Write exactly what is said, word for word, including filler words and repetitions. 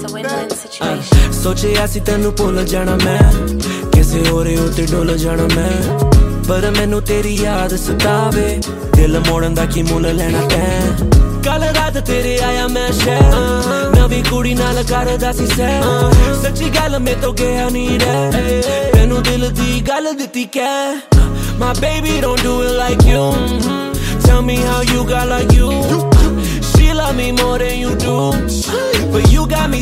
a win-win situation. ਸੋਚਿਆ ਸੀ ਤੈਨੂੰ ਭੁੱਲ ਜਾਣਾ ਮੈਂ, ਕਿਸੇ ਹੋਰ ਉੱਤੇ ਡੁੱਲ ਜਾਣਾ ਮੈਂ, ਪਰ ਮੈਨੂੰ ਤੇਰੀ ਯਾਦ ਸਤਾਵੇ, ਦਿਲ ਮੋੜਨ ਦਾ ਕੀ ਮੁੱਲ ਲੈਣਾ ਤੈਂ। ਕੱਲ ਰਾਤ ਤੇਰੇ ਆਇਆ ਮੈਂ ਸ਼ਹਿਰ, ਨਵੀਂ ਕੁੜੀ ਨਾਲ ਕਰਦਾ ਸੀ ਸੈਰ, ਸੱਚੀ ਗੱਲ ਮੇਰੇ ਤੋਂ ਗਿਆ ਨਹੀਂ ਰਹਿ, ਤੈਨੂੰ ਦਿਲ ਦੀ ਗੱਲ ਦਿੱਤੀ ਕਹਿ। My baby don't do it like you, tell me how you got like you, she love me more than you do, but you got me